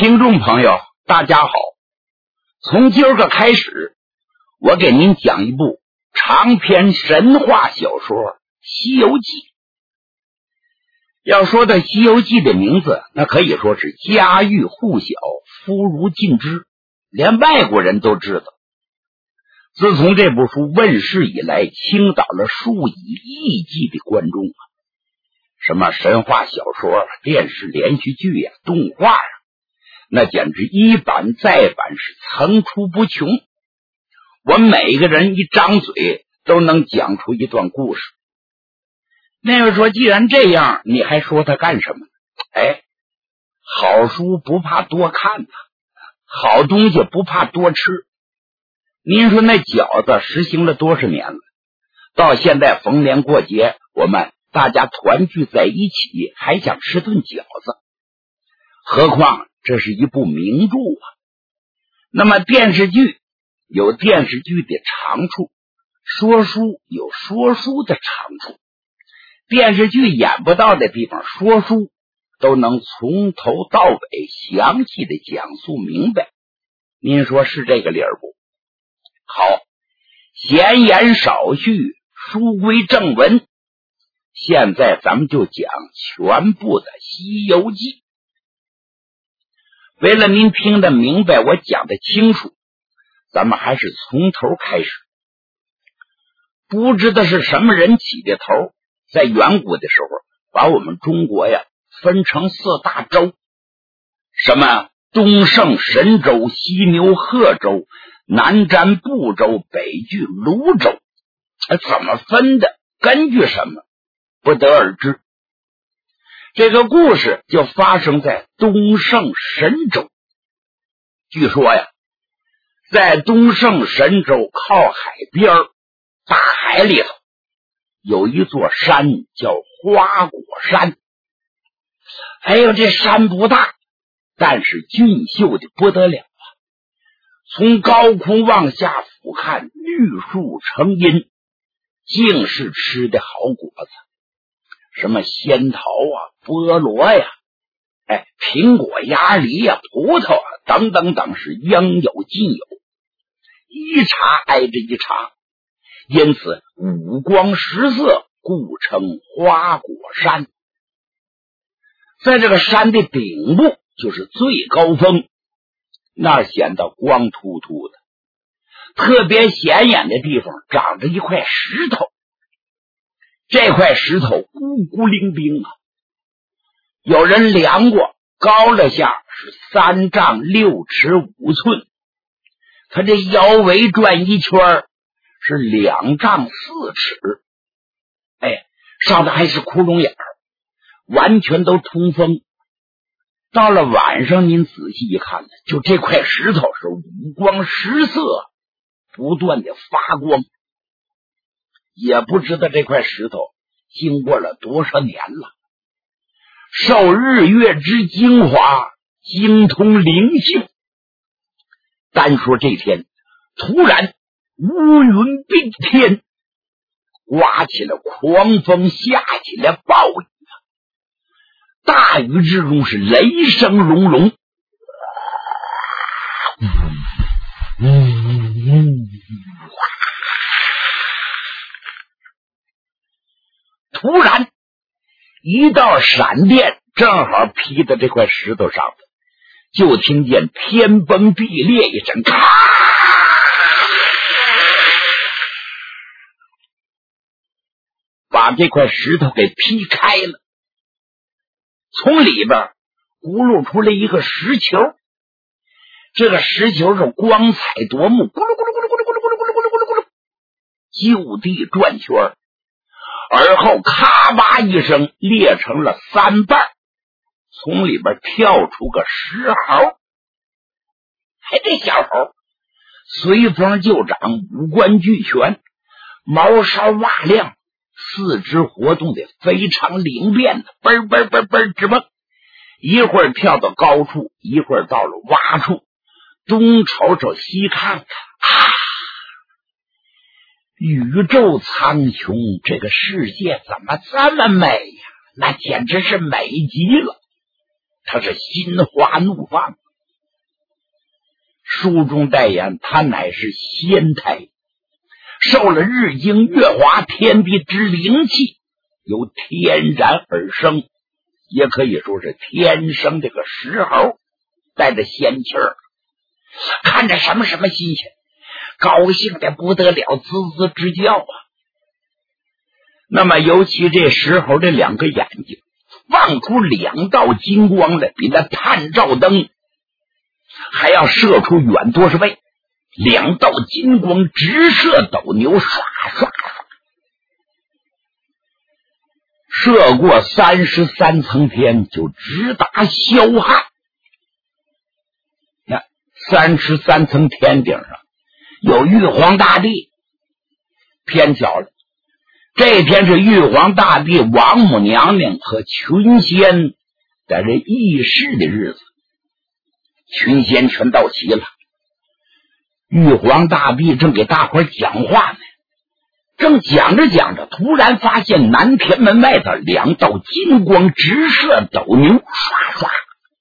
听众朋友大家好，从今儿个开始，我给您讲一部长篇神话小说《西游记》。要说的《西游记》的名字，那可以说是家喻户晓，妇孺尽知，连外国人都知道。自从这部书问世以来，倾倒了数以亿计的观众啊，什么神话小说、电视连续剧呀、动画呀，那简直一版再版，是层出不穷。我们每个人一张嘴都能讲出一段故事。那位说，既然这样，你还说它干什么呢？好书不怕多看好东西不怕多吃。您说那饺子实行了多少年了？到现在逢年过节，我们大家团聚在一起，还想吃顿饺子。何况这是一部名著啊。那么电视剧有电视剧的长处，说书有说书的长处。电视剧演不到的地方，说书都能从头到尾详细的讲述明白。您说是这个理儿不？好，闲言少叙，书归正文。现在咱们就讲全部的《西游记》。为了您听得明白，我讲得清楚，咱们还是从头开始。不知道是什么人起的头，在远古的时候把我们中国呀分成4大洲，什么东胜神州、西牛贺州、南瞻部洲、北俱泸州。怎么分的，根据什么，不得而知。这个故事就发生在东胜神州。据说呀，在东胜神州靠海边大海里头有一座山叫花果山。这山不大，但是俊秀的不得了啊！从高空往下俯瞰，绿树成荫，尽是吃的好果子，什么仙桃啊、菠萝呀、苹果、鸭梨呀、葡萄啊等等等，是应有尽有，一茬挨着一茬，因此五光十色，故称花果山。在这个山的顶部就是最高峰，那儿显得光秃秃的，特别显眼的地方长着一块石头，这块石头孤孤零零啊，有人量过，高了下是3丈6尺5寸，它这腰围转一圈是2丈4尺，上头还是窟窿眼儿，完全都通风。到了晚上您仔细一看呢，就这块石头是五光十色，不断的发光。也不知道这块石头经过了多少年了，受日月之精华，精通灵性。单说这天突然乌云蔽天，刮起了狂风，下起了暴雨，大雨之中是雷声隆隆，突然一道闪电正好劈在这块石头上，就听见天崩地裂一声，咔，把这块石头给劈开了。从里边咕噜出来一个石球，这个石球是光彩夺目，咕噜咕噜咕噜咕噜咕噜咕噜咕噜咕噜，就地转圈，而后咔吧一声裂成了3瓣，从里边跳出个石猴。这小猴随风就长，五官俱全，毛梢瓦亮，四肢活动的非常灵便的，嘣嘣嘣嘣直蹦，一会儿跳到高处，一会儿到了洼处，东瞅瞅西看看，宇宙苍穹，这个世界怎么这么美呀？那简直是美极了。他是心花怒放， 书中代言，他乃是仙胎，受了日精月华天地之灵气，由天然而生，也可以说是天生这个石猴，带着仙气儿，看着什么心情，高兴的不得了，滋滋直叫啊。那么尤其这石猴的两个眼睛放出两道金光来，比那探照灯还要射出远多少倍，两道金光直射斗牛，唰唰唰射过33层天，就直达霄汉。那33层天顶上有玉皇大帝，偏巧了，这天是玉皇大帝、王母娘娘和群仙在这议事的日子，群仙全到齐了。玉皇大帝正给大伙讲话呢，正讲着，突然发现南天门外的两道金光直射斗牛，唰唰。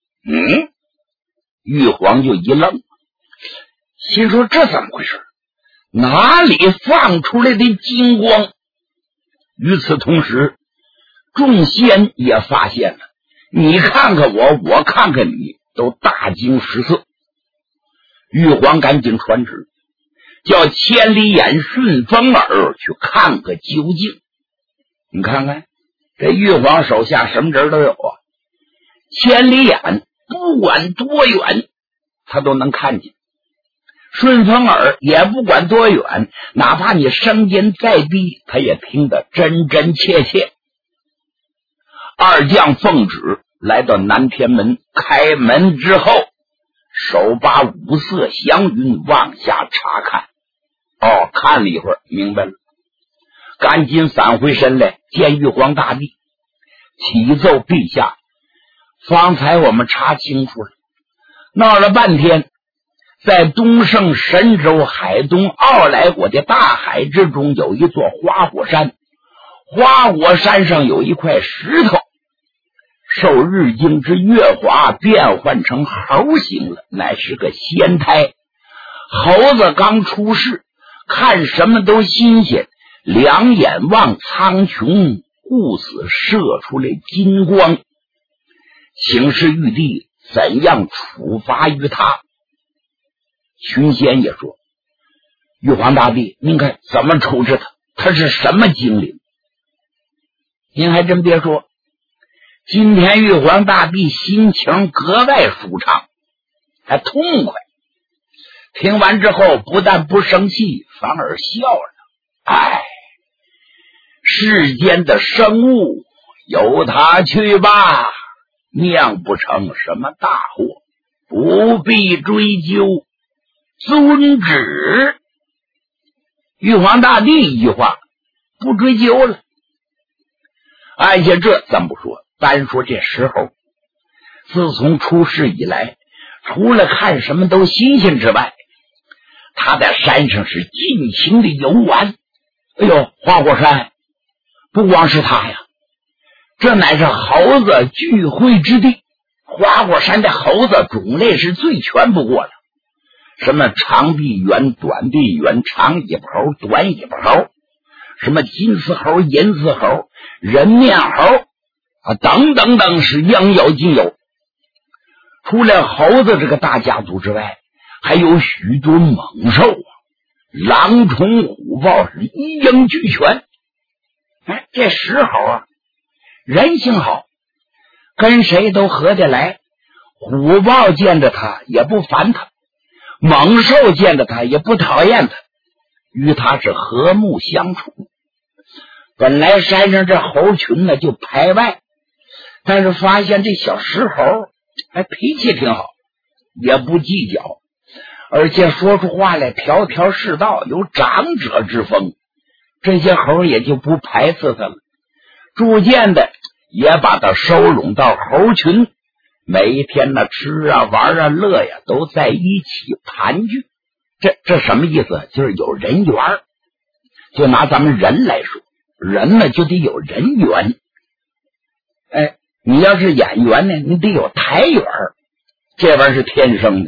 玉皇就一愣，心说这怎么回事？哪里放出来的金光？与此同时，众仙也发现了，你看看我，我看看你，都大惊失色。玉皇赶紧传旨，叫千里眼、顺风耳去看个究竟。你看看这玉皇手下什么人都有啊，千里眼不管多远他都能看见，顺风耳也不管多远，哪怕你声音再低他也听得真真切切。二将奉旨来到南天门，开门之后手把五色祥云往下查看。看了一会儿明白了，赶紧返回身来见玉皇大帝，启奏陛下，方才我们查清楚了，闹了半天，在东胜神州海东奥莱国的大海之中有一座花果山，花果山上有一块石头，受日精之月华变换成猴形了，乃是个仙胎。猴子刚出世，看什么都新鲜，两眼望苍穹，故此射出来金光。请示玉帝怎样处罚于他？群仙也说，玉皇大帝您看怎么处置他？他是什么精灵？您还真别说，今天玉皇大帝心情格外舒畅，还痛快。听完之后不但不生气，反而笑了。世间的生物由他去吧，酿不成什么大祸，不必追究，遵旨。玉皇大帝一句话，不追究了。按下这咱不说，单说这时候，自从出世以来，除了看什么都新鲜之外，他在山上是尽情的游玩。花果山不光是他呀，这乃是猴子聚会之地。花果山的猴子种类是最全不过了，什么长臂猿、短臂猿、长尾巴猴、短尾巴猴，什么金丝猴、银丝猴、人面猴等等等，是应有尽有。除了猴子这个大家族之外，还有许多猛兽狼虫虎豹是一应俱全。这石猴人性好，跟谁都合得来，虎豹见着他也不烦他，猛兽见着他也不讨厌他，与他是和睦相处。本来山上这猴群呢就排外，但是发现这小石猴脾气挺好，也不计较，而且说出话来条条是道，有长者之风，这些猴也就不排斥他了，逐渐的也把他收拢到猴群，每一天呢吃啊玩啊乐呀都在一起盘踞。这什么意思？就是有人缘。就拿咱们人来说，人呢就得有人缘。你要是演员呢，你得有台缘，这玩意儿是天生的。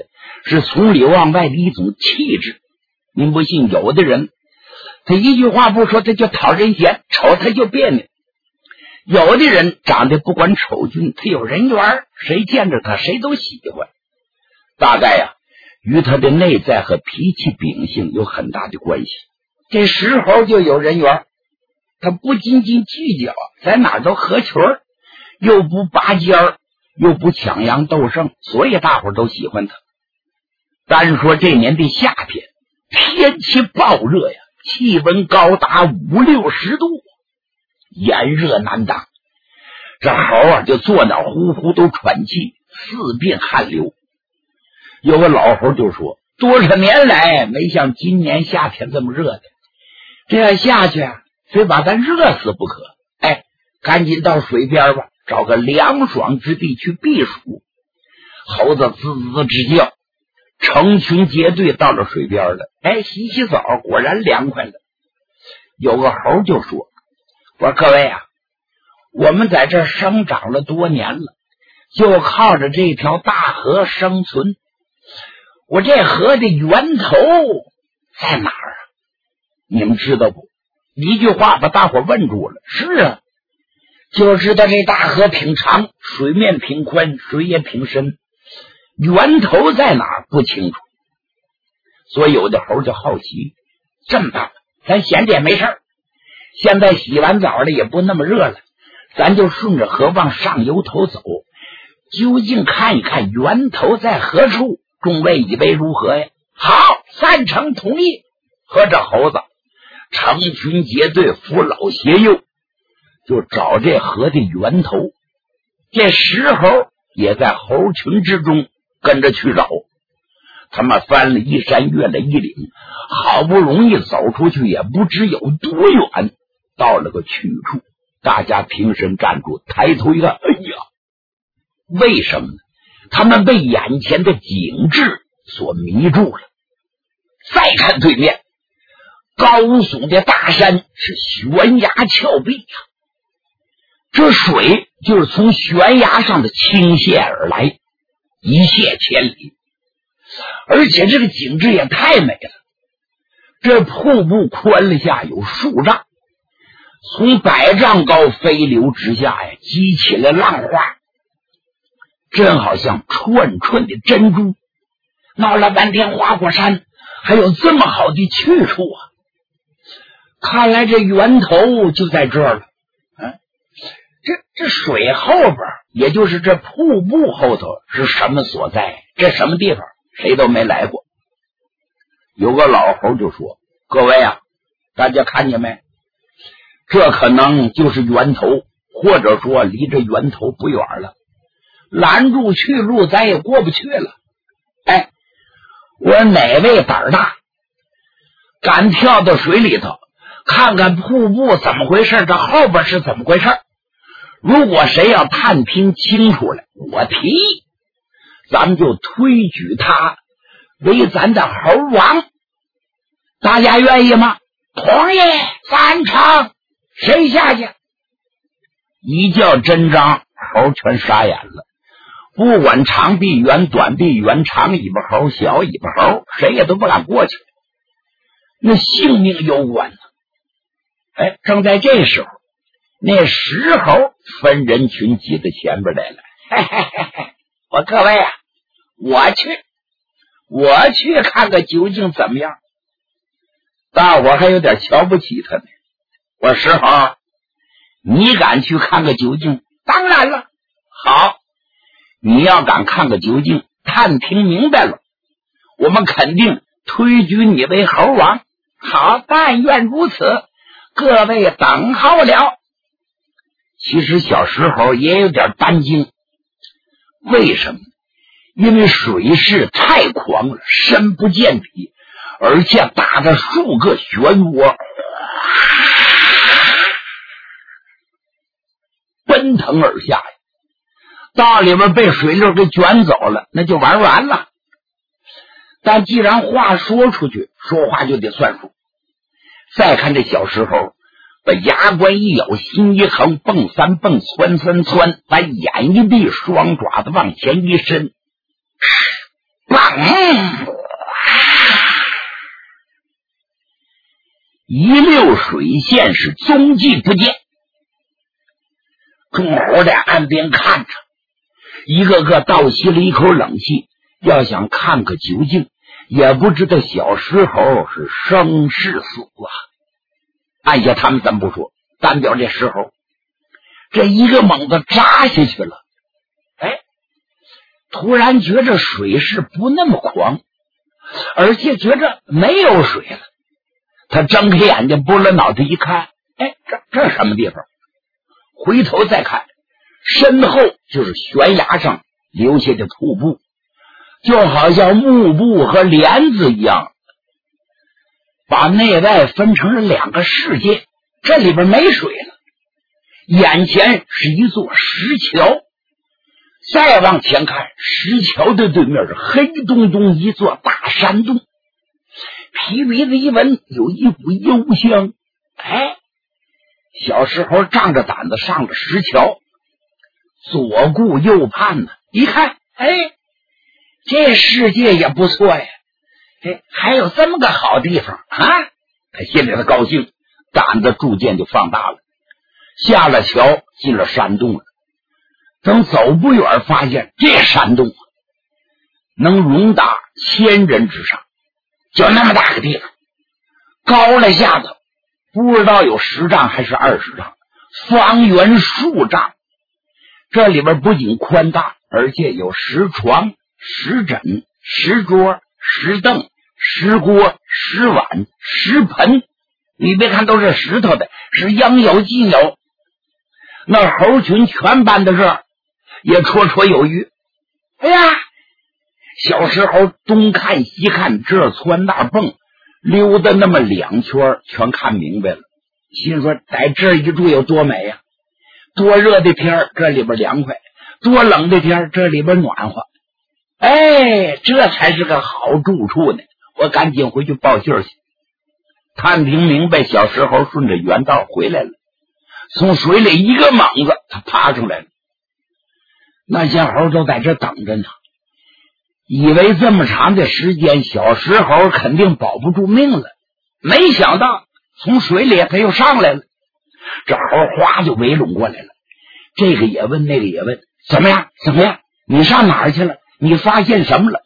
是从里往外的一种气质。您不信，有的人他一句话不说他就讨人嫌，瞅他就别扭。有的人长得不管丑俊，他有人缘，谁见着他谁都喜欢。大概呀，与他的内在和脾气秉性有很大的关系。这石猴就有人缘，他不斤斤计较，在哪都合群，又不拔尖儿，又不抢羊斗胜，所以大伙都喜欢他。单说这年的夏天，天气暴热呀，气温高达50-60度，炎热难当。这猴啊就坐那呼呼都喘气，四鬓汗流。有个老猴就说，多少年来没像今年夏天这么热的，这样下去啊，非把咱热死不可。赶紧到水边吧，找个凉爽之地去避暑。猴子滋滋直叫，成群结队到了水边了。洗洗澡，果然凉快了。有个猴就说，我说各位啊，我们在这生长了多年了，就靠着这条大河生存。我这河的源头在哪儿啊？你们知道不？一句话把大伙问住了。是啊，就知道这大河挺长，水面挺宽，水也挺深，源头在哪儿不清楚。所以有的猴就好奇，这么办，咱闲着也没事儿，现在洗完澡了也不那么热了，咱就顺着河往上游头走，究竟看一看源头在何处。众位以为如何呀？好，赞成同意。和这猴子成群结队，扶老携幼，就找这河的源头。这石猴也在猴群之中跟着去找。他们翻了一山越了一岭，好不容易走出去，也不知有多远，到了个去处。大家平身站住，抬头一看，哎呀，为什么呢？他们被眼前的景致所迷住了。再看对面，高耸的大山是悬崖峭壁呀，这水就是从悬崖上的倾泻而来，一泻千里。而且这个景致也太美了，这瀑布宽了下有数丈，从100丈高飞流直下呀，激起了浪花，真好像串串的珍珠。闹了半天花果山还有这么好的去处啊！看来这源头就在这儿了。这水后边，也就是这瀑布后头是什么所在？这什么地方？谁都没来过。有个老猴就说，各位啊，大家看见没？这可能就是源头，或者说离这源头不远了，拦住去路咱也过不去了。我说哪位胆儿大，敢跳到水里头看看瀑布怎么回事，这后边是怎么回事？如果谁要探听清楚了，我提议咱们就推举他为咱的猴王。大家愿意吗？同意，赞成。谁下去？一叫真章，猴全傻眼了。不管长臂猿、短臂猿、长尾巴猴、小尾巴猴，谁也都不敢过去，那性命攸关呢。正在这时候，那石猴分人群挤到前边来了。我各位啊，我去看个究竟怎么样。大伙还有点瞧不起他呢。我石猴，你敢去看个究竟？当然了。好，你要敢看个究竟，探听明白了，我们肯定推举你为猴王。好，但愿如此，各位等候了。其实小石猴也有点担惊，为什么？因为水势太狂了，深不见底，而且打着数个漩涡，奔腾而下呀。到里边被水流给卷走了，那就玩完了。但既然话说出去，说话就得算数。再看这小石猴，把牙关一咬，心一横，蹦三蹦，窜三窜，把眼一闭，双爪子往前一伸，棒！ 一溜水线是踪迹不见。众猴在岸边看着，一个个倒吸了一口冷气，要想看个究竟，也不知道小石猴是生是死啊。按下他们怎么不说，单表这石猴这一个猛子扎下去了，突然觉着水势不那么狂，而且觉着没有水了。他睁开眼睛，拨了脑袋一看，这什么地方？回头再看，身后就是悬崖上留下的瀑布，就好像幕布和帘子一样，把内外分成了两个世界。这里边没水了，眼前是一座石桥，再往前看，石桥的对面是黑洞洞一座大山洞。皮鼻子一闻，有一股幽香。小石猴仗着胆子上了石桥，左顾右盼呢，一看，这世界也不错呀，还有这么个好地方啊！他心里头高兴，胆子逐渐就放大了。下了桥，进了山洞了。等走不远，发现这山洞能容达1000人之上，就那么大个地方，高了下头不知道有10丈还是20丈，方圆数丈。这里边不仅宽大，而且有石床、石枕、石桌、石凳、石锅、石碗、石盆。你别看都是石头的，是应有尽有。那猴群全搬到这儿，也绰绰有余。小石猴东看西看，这窜那蹦，溜达那么2圈，全看明白了。心说在这一住有多美呀！多热的天这里边凉快，多冷的天这里边暖和。这才是个好住处呢。我赶紧回去报信去。探听明白，小石猴顺着原道回来了，从水里一个猛子，他爬出来了。那些猴都在这等着呢，以为这么长的时间小石猴肯定保不住命了，没想到从水里他又上来了。这猴哗就围拢过来了，这个也问那个也问，怎么样你上哪儿去了？你发现什么了？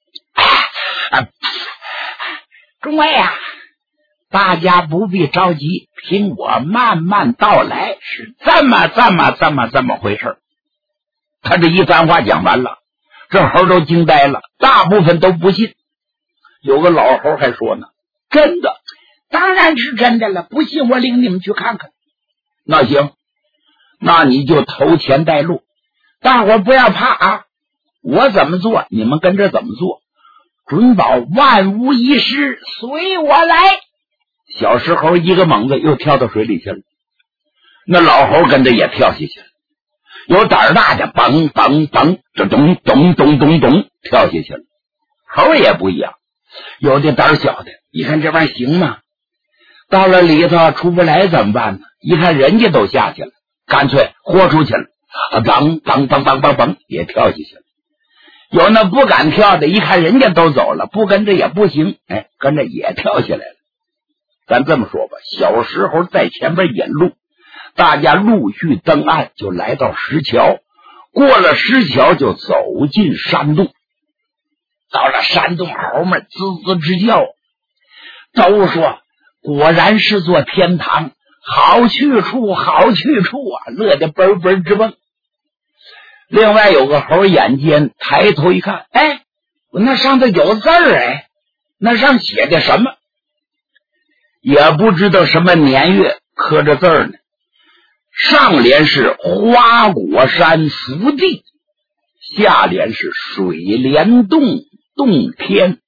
众位啊，大家不必着急，听我慢慢道来，是这么回事。他这一番话讲完了，这猴都惊呆了，大部分都不信。有个老猴还说呢，真的，当然是真的了，不信我领你们去看看。那行，那你就头前带路，大伙不要怕啊，我怎么做你们跟着怎么做，准保万无一失，随我来。小石猴一个猛子又跳到水里去了，那老猴跟着也跳下去了。有胆大的嘣嘣嘣，这咚咚咚咚咚跳下去了。猴也不一样，有的胆小的一看这玩意行吗？到了里头出不来怎么办呢？一看人家都下去了，干脆豁出去了，嘣嘣嘣嘣嘣嘣也跳下去了。有那不敢跳的，一看人家都走了，不跟着也不行，跟着也跳下来了。咱这么说吧，小石猴在前边引路，大家陆续登岸，就来到石桥。过了石桥就走进山洞。到了山洞，猴们滋滋直叫，都说果然是座天堂，好去处好去处啊，乐得嘣嘣直蹦。另外有个猴眼尖，抬头一看，那上头有字儿，那上写的什么？也不知道什么年月刻着字儿呢。上联是花果山福地，下联是水帘洞洞天。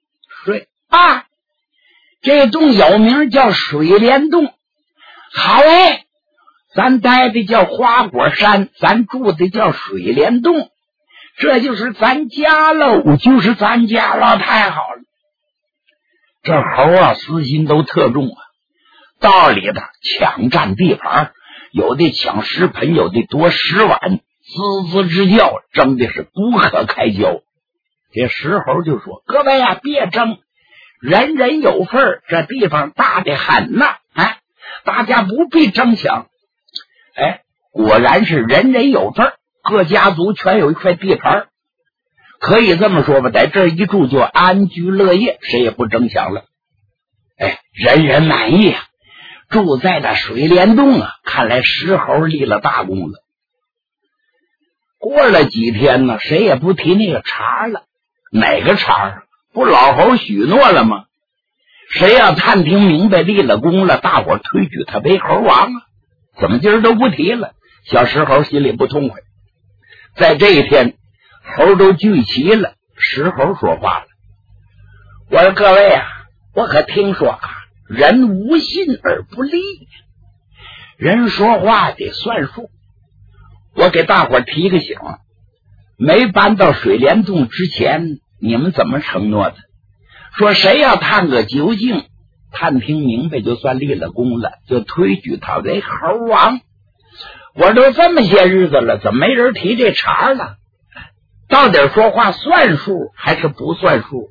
这洞有名叫水帘洞。好咱待的叫花果山，咱住的叫水帘洞，这就是咱家喽，就是咱家了，太好了。这猴啊私心都特重啊，道里的抢占地盘，有的抢石盆，有的夺石碗，滋滋直叫，争的是不可开交。 这石猴就说：“各位啊，别争，人人有份，这地方大得很呐！哎，大家不必争抢。”哎，果然是人人有份，各家族全有一块地盘，可以这么说吧，在这儿一住就安居乐业，谁也不争抢了。哎，人人满意啊！住在那水帘洞啊，看来石猴立了大功了。过了几天呢，谁也不提那个茬了。哪个茬？不老猴许诺了吗？谁要探听明白立了功了，大伙推举他为猴王啊？怎么今儿都不提了？小石猴心里不痛快。在这一天，猴都聚齐了，石猴说话了：“我说各位啊，我可听说啊，人无信而不立，人说话得算数。我给大伙提个醒，没搬到水帘洞之前，你们怎么承诺的？说谁要探个究竟，探听明白就算立了功了，就推举他为猴王。我都这么些日子了，怎么没人提这茬了？到底说话算数还是不算数？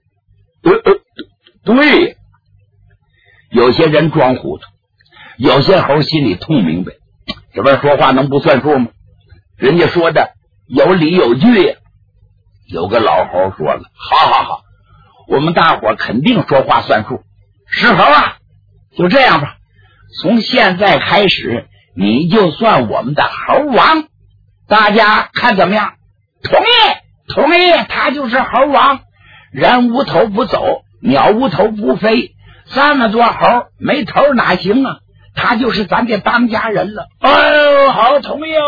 对，有些人装糊涂，有些猴心里痛明白，这边说话能不算数吗？人家说的有理有据呀。有个老猴说了：“好，我们大伙肯定说话算数。石猴啊，就这样吧，从现在开始，你就算我们的猴王，大家看怎么样？”同意，他就是猴王。人无头不走，鸟无头不飞，这么多猴没头哪行啊？他就是咱的当家人了。哎呦，好，同意哦！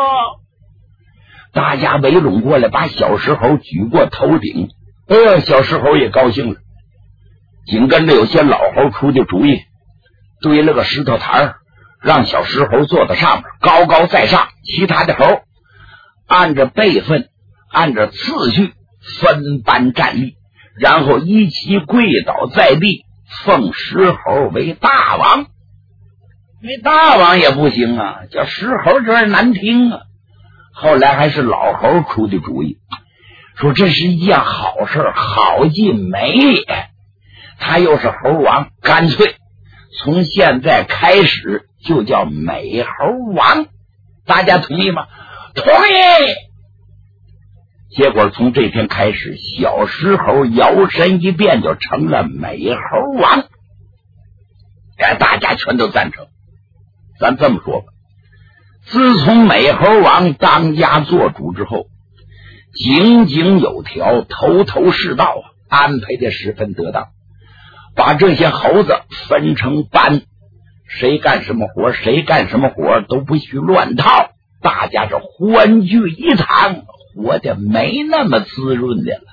大家围拢过来，把小石猴举过头顶。小石猴也高兴了。紧跟着有些老猴出的主意，堆了个石头台，让小石猴坐在上面，高高在上，其他的猴按着辈分，按着次序分班站立，然后一齐跪倒在地，奉石猴为大王。那大王也不行啊，叫石猴这儿难听啊。后来还是老猴出的主意，说这是一件好事，好进美也。他又是猴王，干脆从现在开始就叫美猴王。大家同意吗？同意。结果从这天开始，小石猴摇身一变就成了美猴王。大家全都赞成。咱这么说吧，自从美猴王当家做主之后，井井有条，头头是道啊，安排的十分得当，把这些猴子分成班，谁干什么活谁干什么活都不许乱套，大家是欢聚一堂，活得没那么滋润的了。